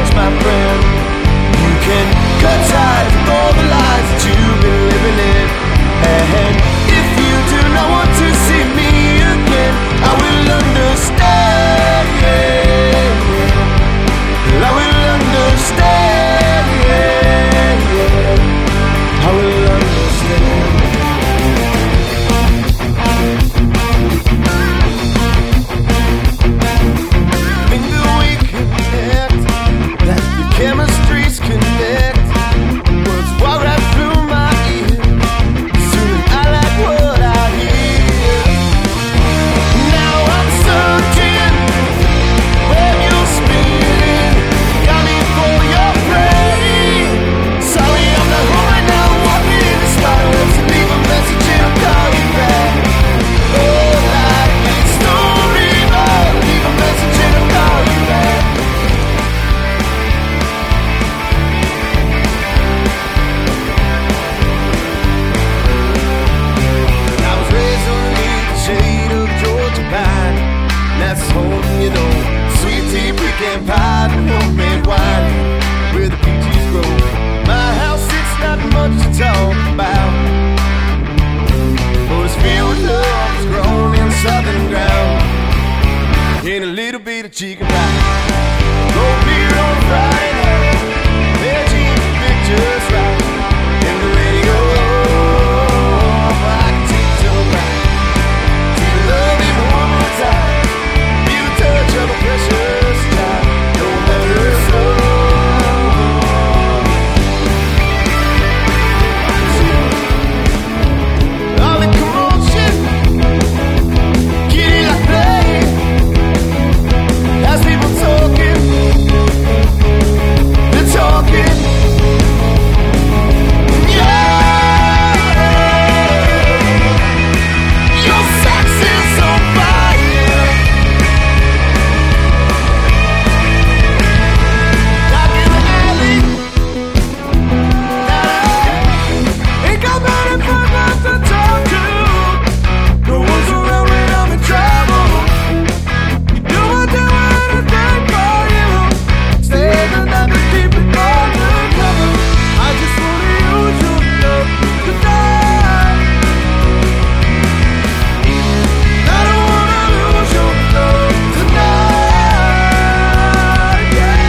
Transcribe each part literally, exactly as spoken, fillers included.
choice, my friend. You can cut ties with all the lies that you've been living in. And if you do not want to see me again, I will understand. I will understand. I will understand. Think that we connect, that the chemistries connect. Words walk right through my ears. Soon I like what I hear. Now I'm certain when you're spinning, got me for your prey. Sorry, I'm not home right now. Walking in the spiderwebs to leave a message and I'll call you back. Oh, like a story, but leave a message and I'll call you back. I was raised underneath the shade of Georgia pine. That's home, you know. Sweet tea, pecan pie, and homemade wine where the peaches grow. My house, it's not much to talk about, but it's filled with love, it's grown in southern ground. And a little bit of chicken pie, roll beer on Friday night, veggie pictures right, and the radio. I can take your right to love you one more time. Feel the touch of a precious child, no matter so. All the commotion, kitty like play, has people talking, they're talking. Yeah, your sex is on fire. Like in the alley, ain't got nobody but us to talk to. No one's around when I'm in trouble. You do what they want to think for you. Stay the night and keep it undercover. I just wanna use your love tonight. I don't wanna lose your love tonight. Yeah.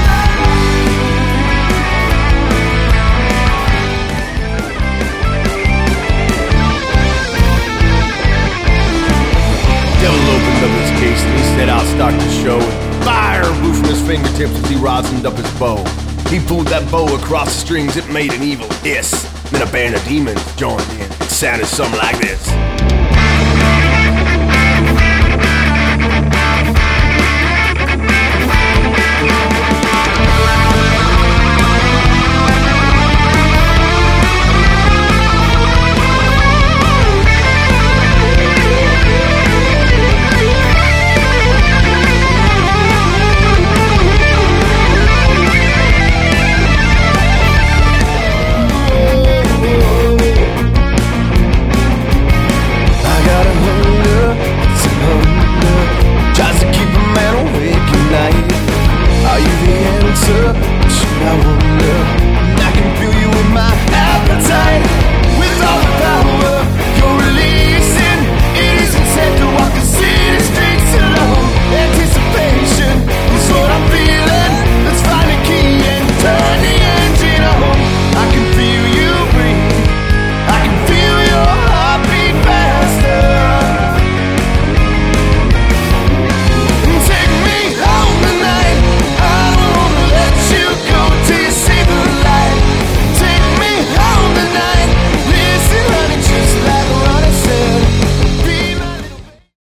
Devil opened up his case and he said, I'll start the show with fire roofing his fingertips as he rosined up his bow. He pulled that bow across the strings, it made an evil hiss. Then a band of demons joined in. It sounded something like this.